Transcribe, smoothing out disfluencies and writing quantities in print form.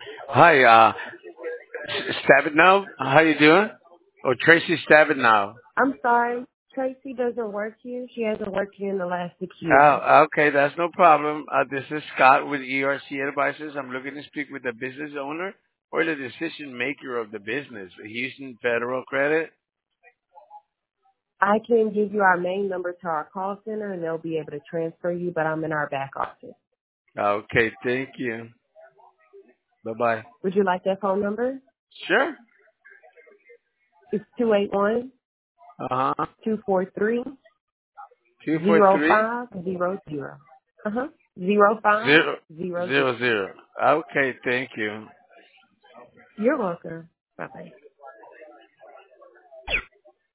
Hi, Stabenow. How you doing? Oh, Tracy Stabenow. I'm sorry, Tracy doesn't work here. She hasn't worked here in the last 6 years. Oh, okay, that's no problem. This is Scott with ERC Advisors. I'm looking to speak with the business owner or the decision maker of the business, Houston Federal Credit. I can give you our main number to our call center and they'll be able to transfer you, but I'm in our back office. Okay, thank you. Bye bye. Would you like that phone number? Sure. It's 281 Uh-huh. 243 243 0500. Uh-huh. 0500. Okay, thank you. You're welcome. Bye-bye.